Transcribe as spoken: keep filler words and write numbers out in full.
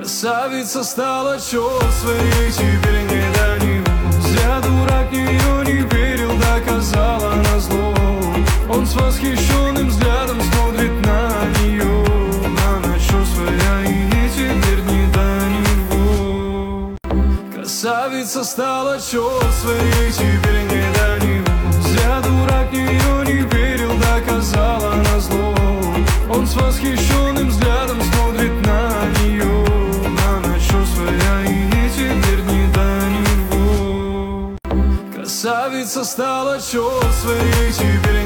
Красавица стала черствой, и теперь не до него. Зря дурак в нее не верил, доказала назло. Он с восхищенным взглядом смотрит на нее. Она черствая, и теперь не до него. Красавица стала черствой, и теперь не до него. Зря дурак в нее не верил, доказала назло. Он с восхищенным взглядом смотрит на нее. Она черствая, и теперь не до него. Красавица стала черствой, и теперь